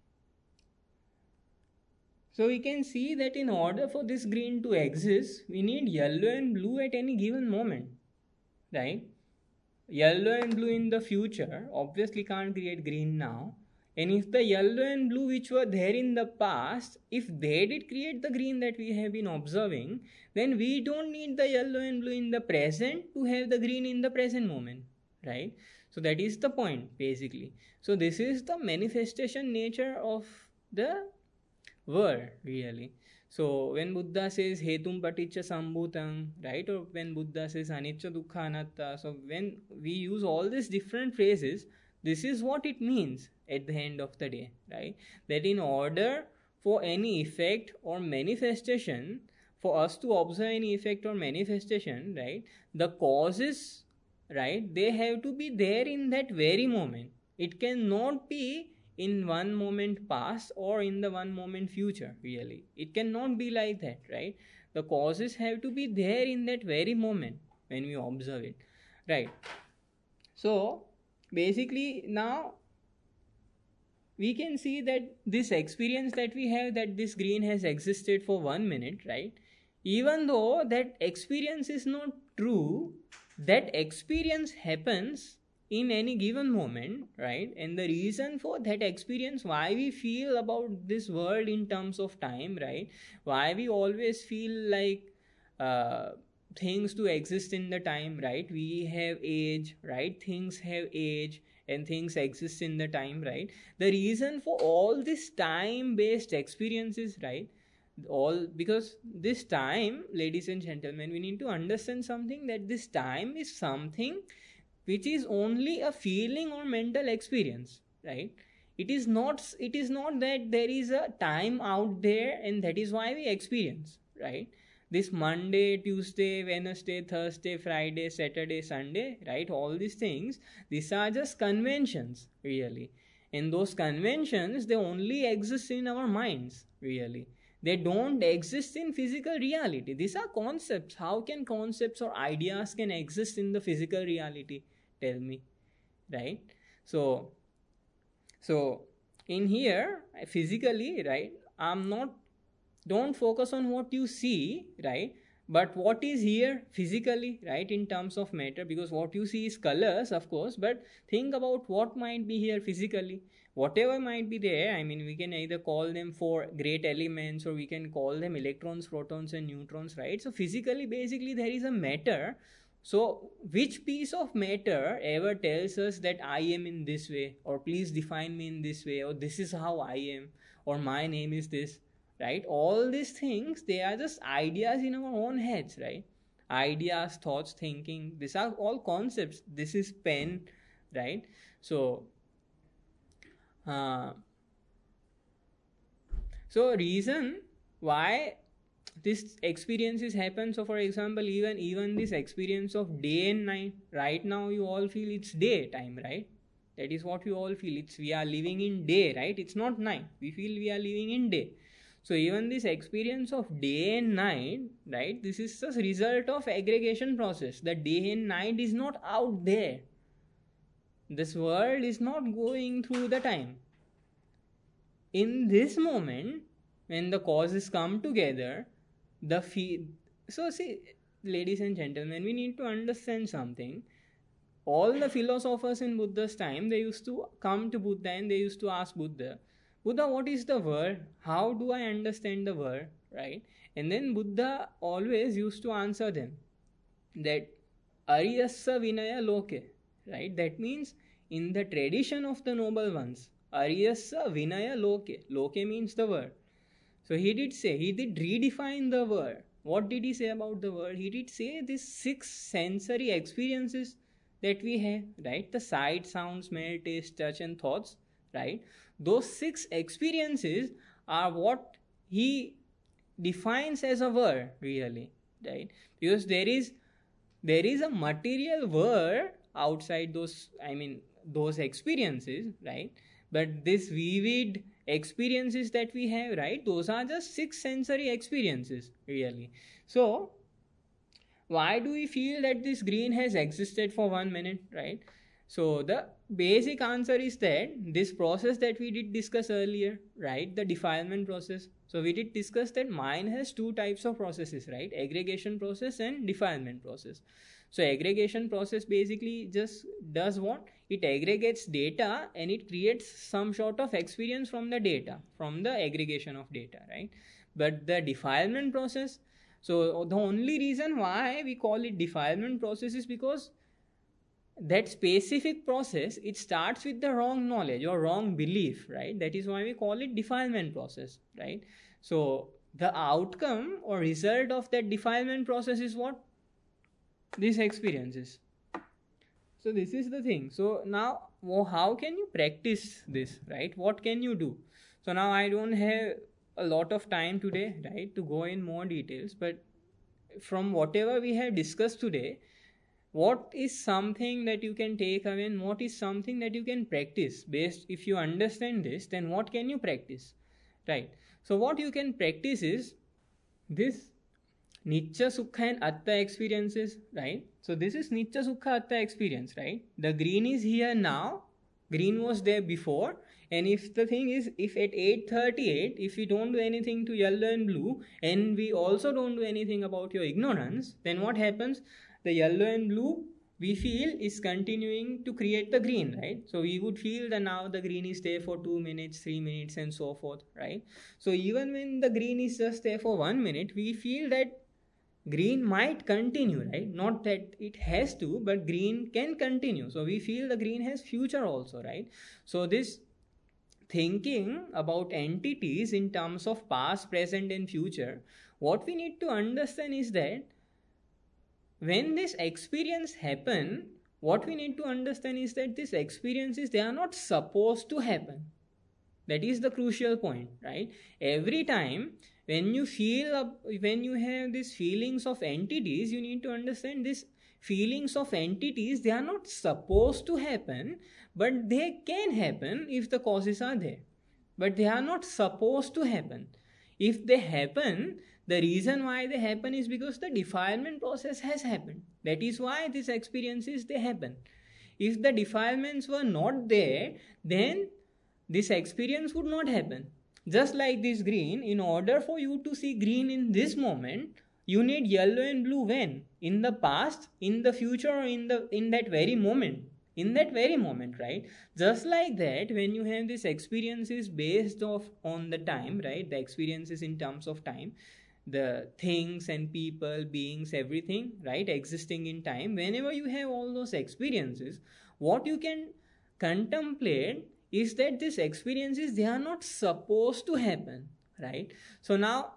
so we can see that in order for this green to exist, we need yellow and blue at any given moment, right? Yellow and blue in the future obviously can't create green now. And if the yellow and blue which were there in the past, if they did create the green that we have been observing, then we don't need the yellow and blue in the present to have the green in the present moment, right? So that is the point, basically. So this is the manifestation nature of the world, really. So when Buddha says hetum paticca sambhutam, right, or when Buddha says anicca dukkha anatta, so when we use all these different phrases, this is what it means at the end of the day, right? That in order for any effect or manifestation, for us to observe any effect or manifestation, right, the causes, right, they have to be there in that very moment. It cannot be in one moment past or in the one moment future. Really, it cannot be like that, right? The causes have to be there in that very moment when we observe it, right? So basically now we can see that this experience that we have, that this green has existed for one minute, right? Even though that experience is not true, that experience happens in any given moment, right? And the reason for that experience, why we feel about this world in terms of time, right? Why we always feel like uh, things to exist in the time, right? We have age, right? Things have age and things exist in the time, right? The reason for all this time based experiences, right? All because this time, ladies and gentlemen, we need to understand something, that this time is something which is only a feeling or mental experience, right? It is not it is not that there is a time out there and that is why we experience, right? This Monday, Tuesday, Wednesday, Thursday, Friday, Saturday, Sunday, right? All these things, these are just conventions, really. And those conventions, they only exist in our minds, really. They don't exist in physical reality. These are concepts. How can concepts or ideas can exist in the physical reality? Tell me, right? So, so in here, physically, right? I'm not. Don't focus on what you see, right? But what is here physically, right? In terms of matter, because what you see is colors, of course. But think about what might be here physically. Whatever might be there, I mean, we can either call them four great elements or we can call them electrons, protons and neutrons, right? So physically, basically, there is a matter. So which piece of matter ever tells us that I am in this way, or please define me in this way, or this is how I am, or my name is this, right? All these things, they are just ideas in our own heads, right? Ideas, thoughts, thinking, these are all concepts. This is pen, right? So uh, so reason why this experiences happen, so for example, even even this experience of day and night, right now you all feel it's daytime, right? That is what you all feel. It's we are living in day, right? It's not night. We feel we are living in day. So even this experience of day and night, right? This is a result of aggregation process. The day and night is not out there. This world is not going through the time. In this moment, when the causes come together, the fee- so see, ladies and gentlemen, we need to understand something. All the philosophers in Buddha's time, they used to come to Buddha and they used to ask Buddha, Buddha, what is the world? How do I understand the world? Right? And then Buddha always used to answer them that Ariyassa Vinaya Loke. Right? That means in the tradition of the noble ones, Ariyassa Vinaya Loke. Loke means the world. So he did say, he did redefine the world. What did he say about the world? He did say these six sensory experiences that we have, right? The sight, sound, smell, taste, touch, and thoughts, right? Those six experiences are what he defines as a world, really, right? Because there is there is a material world outside those, I mean, those experiences, right? But this vivid experiences that we have, right? Those are just six sensory experiences, really. So why do we feel that this green has existed for one minute, right? So the basic answer is that this process that we did discuss earlier, right? The defilement process. So we did discuss that mind has two types of processes, right? Aggregation process and defilement process. So aggregation process basically just does what? It aggregates data and it creates some sort of experience from the data, from the aggregation of data, right? But the defilement process, so the only reason why we call it defilement process is because that specific process, it starts with the wrong knowledge or wrong belief, right? That is why we call it defilement process, right? So the outcome or result of that defilement process is what? These experiences. So this is the thing. So now, well, how can you practice this, right? What can you do? So now I don't have a lot of time today, right, to go in more details, but from whatever we have discussed today, what is something that you can take away and what is something that you can practice based. If you understand this, then what can you practice, right? So what you can practice is this Nitya Sukha and Atta experiences, right? So this is Nitya Sukha Atta experience, right? The green is here now, green was there before, and if the thing is, if at eight thirty-eight, if we don't do anything to yellow and blue, and we also don't do anything about your ignorance, then what happens? The yellow and blue, we feel, is continuing to create the green, right? So we would feel that now the green is there for two minutes, three minutes, and so forth, right? So even when the green is just there for one minute, we feel that green might continue, right? Not that it has to, but green can continue. So we feel the green has future also, right? So this thinking about entities in terms of past, present, and future, what we need to understand is that when this experience happen, what we need to understand is that these experiences, they are not supposed to happen. That is the crucial point, right? Every time when you feel, when you have these feelings of entities, you need to understand these feelings of entities, they are not supposed to happen, but they can happen if the causes are there. But they are not supposed to happen. If they happen, the reason why they happen is because the defilement process has happened. That is why these experiences, they happen. If the defilements were not there, then this experience would not happen. Just like this green, in order for you to see green in this moment, you need yellow and blue when? In the past, in the future, or in the in that very moment. In that very moment, right? Just like that, when you have these experiences based off on the time, right? The experiences in terms of time, the things and people, beings, everything, right? Existing in time. Whenever you have all those experiences, what you can contemplate is that these experiences, they are not supposed to happen, right? So now,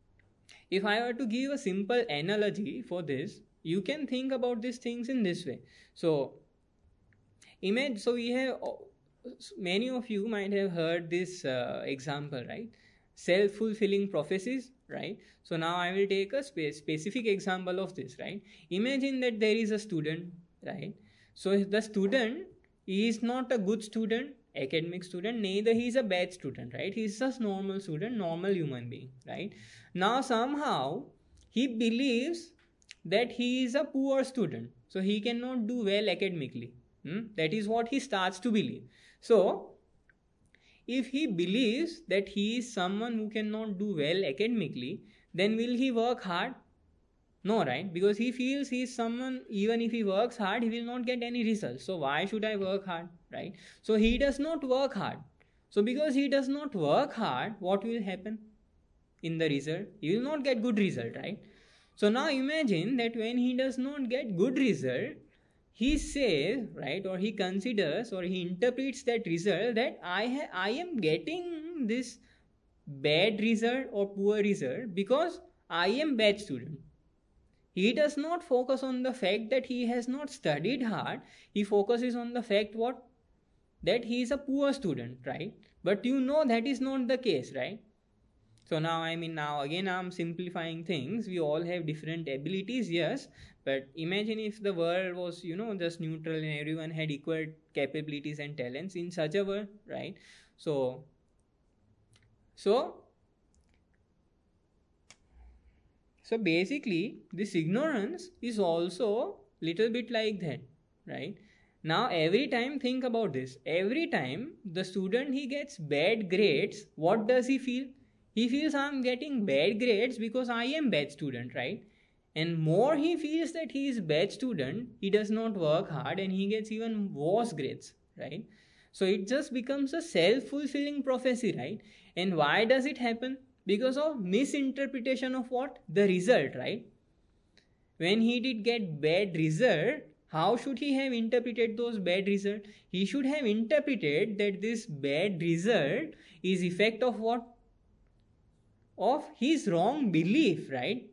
if I were to give a simple analogy for this, you can think about these things in this way. So imagine, so we have, many of you might have heard this uh, example, right? Self-fulfilling prophecies, right? So now I will take a spe- specific example of this, right? Imagine that there is a student, right? So the student is not a good student, academic student, neither he is a bad student, right? He is just normal student, normal human being, right? Now somehow he believes that he is a poor student, so he cannot do well academically. Hmm? That is what he starts to believe. So if he believes that he is someone who cannot do well academically, then will he work hard? No, right? Because he feels he is someone, even if he works hard, he will not get any results. So why should I work hard, right? So he does not work hard. So because he does not work hard, what will happen in the result? He will not get good result, right? So now imagine that when he does not get good result, he says, right, or he considers, or he interprets that result that I ha- I am getting this bad result or poor result because I am bad student. He does not focus on the fact that he has not studied hard. He focuses on the fact what? That he is a poor student, right? But you know that is not the case, right? So now, I mean, now again I'm simplifying things. We all have different abilities, yes. But imagine if the world was, you know, just neutral and everyone had equal capabilities and talents in such a world, right? So, so, so basically, this ignorance is also little bit like that, right? Now, every time, think about this. Every time the student, he gets bad grades, what does he feel? He feels I'm getting bad grades because I am bad student, right? And more he feels that he is bad student, he does not work hard and he gets even worse grades, right? So it just becomes a self-fulfilling prophecy, right? And why does it happen? Because of misinterpretation of what? The result, right? When he did get bad result, how should he have interpreted those bad results? He should have interpreted that this bad result is effect of what? Of his wrong belief, right?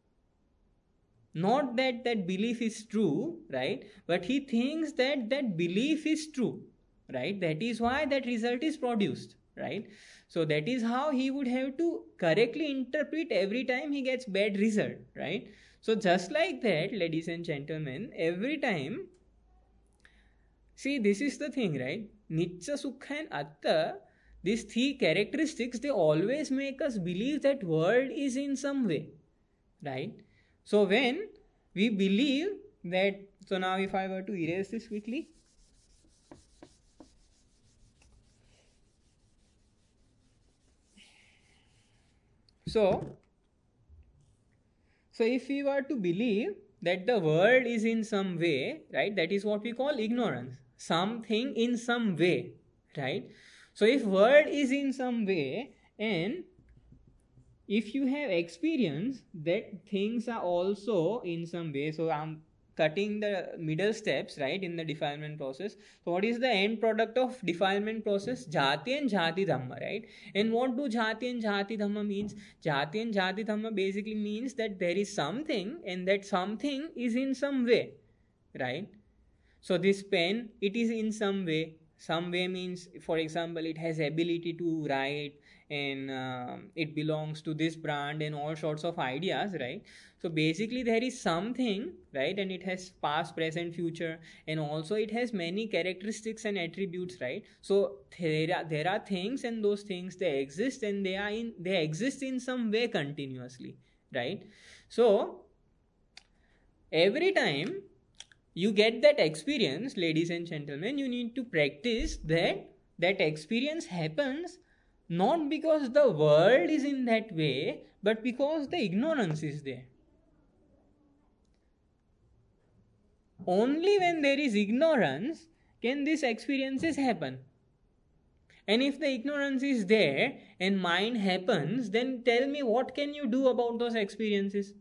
Not that that belief is true, right? But he thinks that that belief is true, right? That is why that result is produced, right? So that is how he would have to correctly interpret every time he gets bad result, right? So just like that, ladies and gentlemen, every time, see, this is the thing, right? Nitya, Sukha and Atta, these three characteristics, they always make us believe that world is in some way, right? So when we believe that, so now if I were to erase this quickly, so so if we were to believe that the world is in some way, right, that is what we call ignorance, something in some way, right? So if world is in some way, and if you have experience that things are also in some way, so I'm cutting the middle steps, right, in the defilement process. So what is the end product of defilement process? Jati and Jati Dhamma, right? And what do Jati and Jati Dhamma means? Jati and Jati Dhamma basically means that there is something, and that something is in some way, right? So this pen, it is in some way. Some way means, for example, it has ability to write, and uh, it belongs to this brand, and all sorts of ideas, right? So basically there is something, right, and it has past, present, future, and also it has many characteristics and attributes, right? So there are, there are things, and those things, they exist, and they are in they exist in some way continuously, right? So every time you get that experience, ladies and gentlemen, you need to practice that that experience happens not because the world is in that way, but because the ignorance is there. Only when there is ignorance can these experiences happen. And if the ignorance is there and mind happens, then tell me, what can you do about those experiences?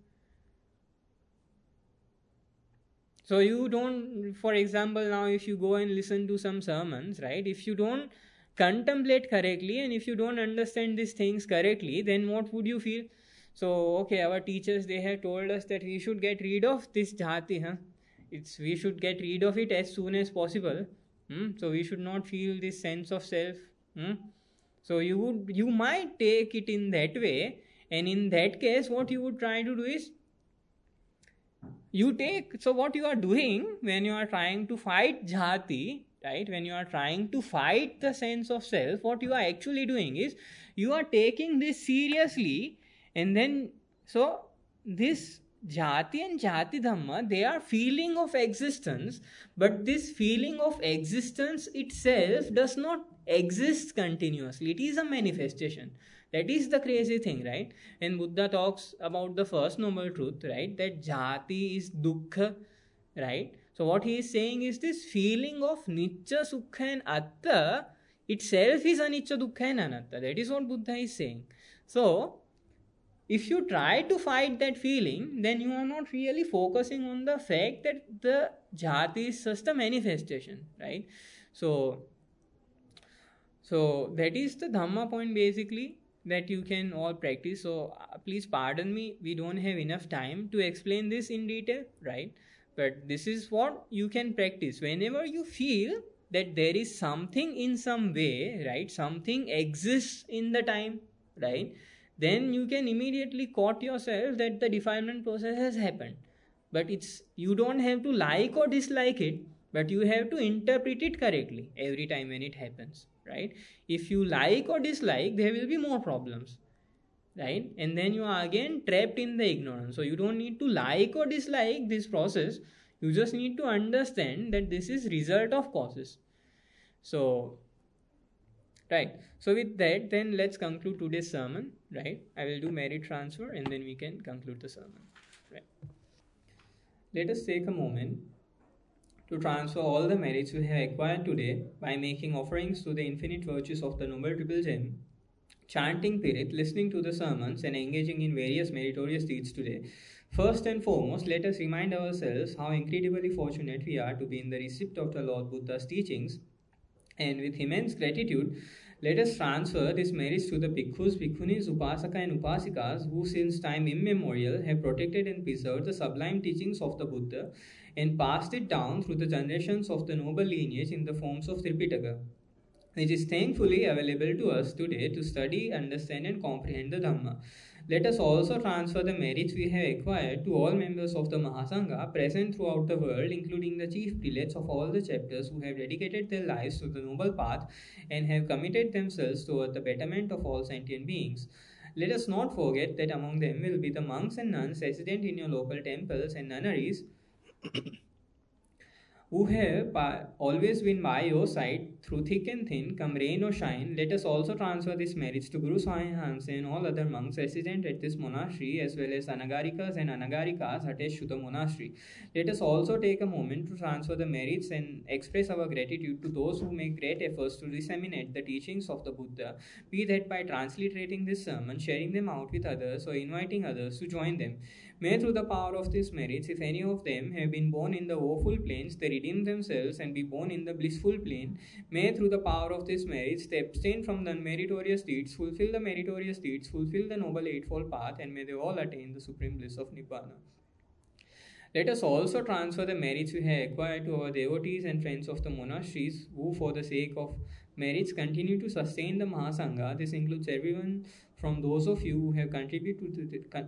So you don't, for example, now if you go and listen to some sermons, right, if you don't contemplate correctly, and if you don't understand these things correctly, then what would you feel? So okay, our teachers, they have told us that we should get rid of this jati, huh? It's we should get rid of it as soon as possible. Hmm? So we should not feel this sense of self. Hmm? So you would you might take it in that way, and in that case, what you would try to do is, you take, so what you are doing when you are trying to fight jati, right, when you are trying to fight the sense of self, what you are actually doing is, you are taking this seriously, and then, so this jati and jati dhamma, they are feeling of existence, but this feeling of existence itself does not exist continuously. It is a manifestation. That is the crazy thing, right? And Buddha talks about the first noble truth, right? That jati is dukkha, right? So what he is saying is, this feeling of nitya, sukha and atta itself is anicca, dukkha and anatta. That is what Buddha is saying. So if you try to fight that feeling, then you are not really focusing on the fact that the jati is just a manifestation, right? So, so that is the Dhamma point basically that you can all practice. So uh, please pardon me, we don't have enough time to explain this in detail, right? But this is what you can practice. Whenever you feel that there is something in some way, right, something exists in the time, right, then you can immediately quote yourself that the defilement process has happened. But it's, you don't have to like or dislike it, but you have to interpret it correctly every time when it happens, right? If you like or dislike, there will be more problems, right? And then you are again trapped in the ignorance. So you don't need to like or dislike this process. You just need to understand that this is result of causes. So, right. So with that, then let's conclude today's sermon, right? I will do merit transfer, and then we can conclude the sermon, right? Let us take a moment to transfer all the merits we have acquired today by making offerings to the infinite virtues of the Noble Triple Gem, chanting Pirit, listening to the sermons, and engaging in various meritorious deeds today. First and foremost, let us remind ourselves how incredibly fortunate we are to be in the receipt of the Lord Buddha's teachings, and with immense gratitude, let us transfer these merits to the bhikkhus, bhikkhunis, upasaka and upasikas who since time immemorial have protected and preserved the sublime teachings of the Buddha and passed it down through the generations of the noble lineage in the forms of Tripitaka, which is thankfully available to us today to study, understand and comprehend the Dhamma. Let us also transfer the merits we have acquired to all members of the Mahasangha present throughout the world, including the chief prelates of all the chapters who have dedicated their lives to the noble path and have committed themselves toward the betterment of all sentient beings. Let us not forget that among them will be the monks and nuns resident in your local temples and nunneries who have by, always been by your side through thick and thin, come rain or shine. Let us also transfer these merits to Guru Sai Hanse and all other monks resident at this monastery, as well as Anagarikas and Anagarikas attached to the monastery. Let us also take a moment to transfer the merits and express our gratitude to those who make great efforts to disseminate the teachings of the Buddha, be that by transliterating this sermon, sharing them out with others, or inviting others to join them. May through the power of these merits, if any of them have been born in the woeful planes, they redeem themselves and be born in the blissful plane. May through the power of these merits, they abstain from the unmeritorious deeds, fulfill the meritorious deeds, fulfill the noble eightfold path, and may they all attain the supreme bliss of Nibbana. Let us also transfer the merits we have acquired to our devotees and friends of the monasteries who, for the sake of merits, continue to sustain the Mahasangha. This includes everyone from those of you who have contributed to the, con,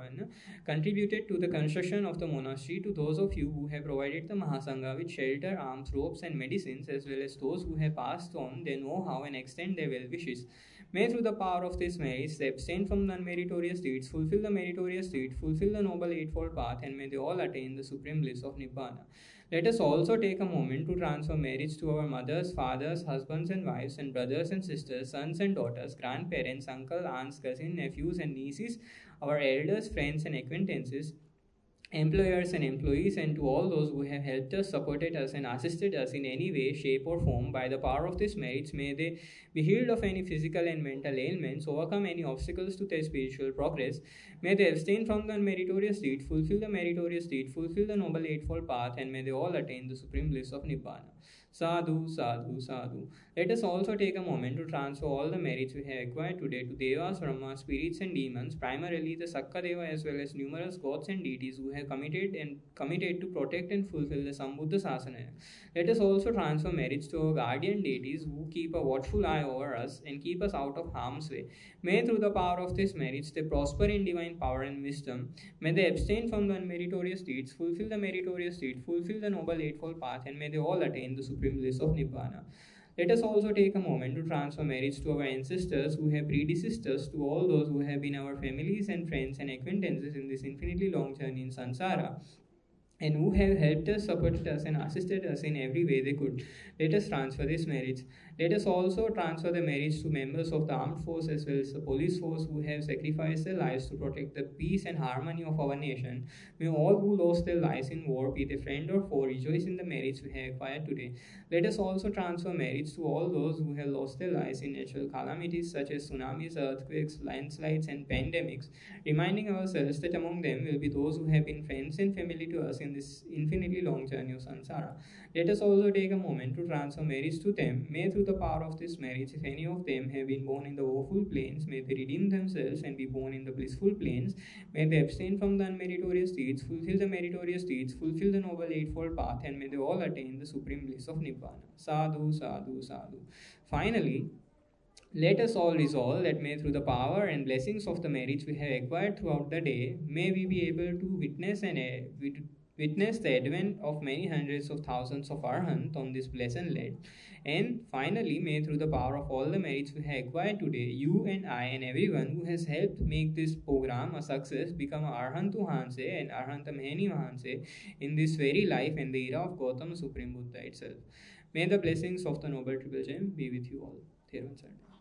contributed to the construction of the monastery, to those of you who have provided the Mahasangha with shelter, arms, ropes, and medicines, as well as those who have passed on their know-how and extend their well wishes. May through the power of these merits, they abstain from the unmeritorious deeds, fulfill the meritorious deeds, fulfill the noble eightfold path, and may they all attain the supreme bliss of Nibbana. Let us also take a moment to transfer merits to our mothers, fathers, husbands and wives, and brothers and sisters, sons and daughters, grandparents, uncle, aunts, cousins, nephews and nieces, our elders, friends and acquaintances, employers and employees, and to all those who have helped us, supported us, and assisted us in any way, shape, or form. By the power of these merits, may they be healed of any physical and mental ailments, overcome any obstacles to their spiritual progress. May they abstain from the meritorious deed, fulfill the meritorious deed, fulfill the noble eightfold path, and may they all attain the supreme bliss of Nibbana. Sadhu, sadhu, sadhu. Let us also take a moment to transfer all the merits we have acquired today to Devas, Brahmas, spirits and demons, primarily the Sakkadeva, as well as numerous gods and deities who have committed and committed to protect and fulfill the Sambuddha Sasana. Let us also transfer merits to our guardian deities who keep a watchful eye over us and keep us out of harm's way. May through the power of these merits they prosper in divine power and wisdom. May they abstain from the unmeritorious deeds, fulfill the meritorious deed, fulfill the noble eightfold path, and may they all attain the supreme bliss of Nibbana. Let us also take a moment to transfer merits to our ancestors who have predeceased us, to all those who have been our families and friends and acquaintances in this infinitely long journey in samsara, and who have helped us, supported us, and assisted us in every way they could. Let us transfer these merits. Let us also transfer the merits to members of the armed force as well as the police force who have sacrificed their lives to protect the peace and harmony of our nation. May all who lost their lives in war, be they friend or foe, rejoice in the merits we have acquired today. Let us also transfer merits to all those who have lost their lives in natural calamities such as tsunamis, earthquakes, landslides, and pandemics, reminding ourselves that among them will be those who have been friends and family to us in this infinitely long journey of samsara. Let us also take a moment to transfer merits to them. May through the power of these merits, if any of them have been born in the woeful planes, may they redeem themselves and be born in the blissful planes. May they abstain from the unmeritorious deeds, fulfill the meritorious deeds, fulfill the noble eightfold path, and may they all attain the supreme bliss of Nibbana. Sadhu, sadhu, sadhu. Finally, let us all resolve that may through the power and blessings of the merits we have acquired throughout the day, may we be able to witness and uh, witness the advent of many hundreds of thousands of Arhant on this blessed land. And finally, may through the power of all the merits we have acquired today, you and I and everyone who has helped make this program a success become Arhantu Hanse and Arhantamheni Hanse in this very life and the era of Gautama Supreme Buddha itself. May the blessings of the Noble Triple Gem be with you all. Theron Sir.